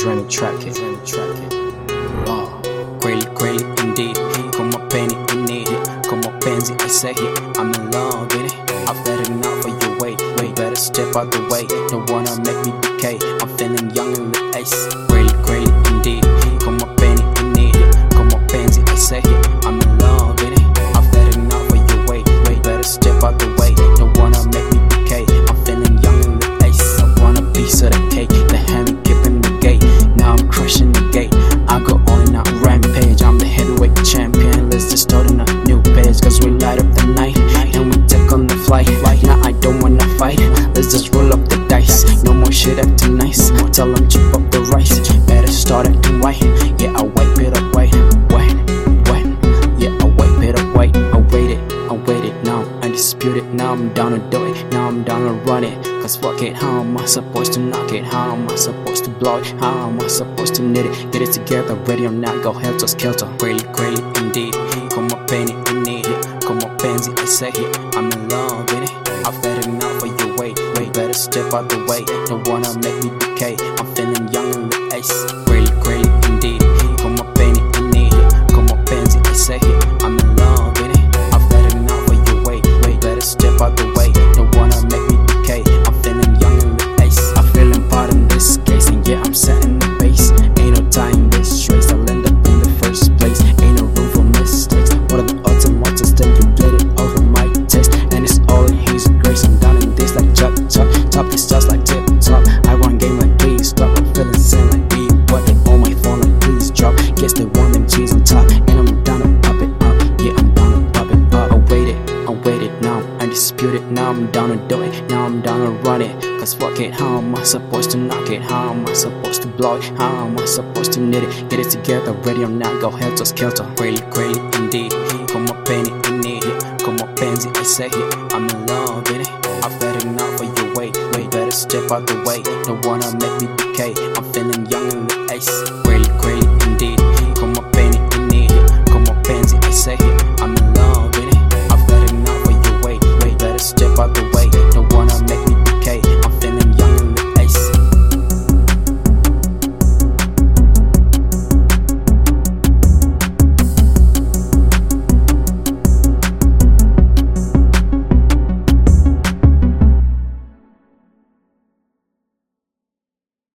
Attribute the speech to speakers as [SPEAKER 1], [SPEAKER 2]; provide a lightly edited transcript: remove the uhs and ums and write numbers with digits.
[SPEAKER 1] dreamy track it. Oh, kweli indeed. Kama penny in need. Kama penzi I say it. I'm in love with it. I've had enough for your way. Better step out the way. Don't wanna make me decay. I'm feeling young in the ace. Kweli indeed. Kama penny in need. Kama penzi I say it. I'm in love with it. I've had enough for your way. Better step out the way. Don't wanna make me decay. I'm feeling young in the ace. I want a piece of the cake. The hammy keeping the gate. Now I'm crushing the gate. I go on and out rampage. I'm the heavyweight champion. Let's just start on a new page. Cause we light up the night and we take on the flight. Now I don't wanna fight. Let's just roll up the dice. No more shit acting nice. Tell them chip up the rice. Better start acting white. Yeah, I wipe it up white. Yeah, I wipe it up white. I waited, now I'm undisputed. Now I'm down to do it. Now I'm down to run it. Cause fuck it, how am I supposed to knock it? How am I supposed to blow it? How am I supposed to knit it? Get it together, ready or not, go helter skelter. Kweli indeed. Kama penny in need. Kama penzi I say it. I'm in love with it. I've had enough for your way. Better step out the way. Don't wanna make me decay. I'm feeling young in the ace. Kweli indeed. Kama penny in need. Kama penzi I say it. I'm in love with it. I've had enough for your way. Better step out the way. Don't wanna make me decay. I'm feeling young in the ace. I'm feeling part in this case. And yeah, I'm setting the pace. Ain't no tying this race. I'll end up in the first place. Ain't no room for mistakes. What are the odds and what's then you played it over my taste. And it's all in his grace. I'm down in this like chop. Top these stars like tip top. I run game like please stop. I'm feeling sane like beat. What they on my phone like please drop. Guess they want them cheese on top. And I'm down to pop it up. Yeah, I'm down to pop it up. I waited, now I'm undisputed. Now I'm down to do it. Now I'm down to run it. Cause fuck it, how am I supposed to knock it? How am I supposed to blow it? How am I supposed to knit it? Get it together, ready or not, go helter skelter. Kweli indeed. Kama penny in need. Kama penzi I say it. I'm in love with it. I've had enough for your way. Better step out the way. Don't wanna make me decay. I'm feeling young in the ace. Kweli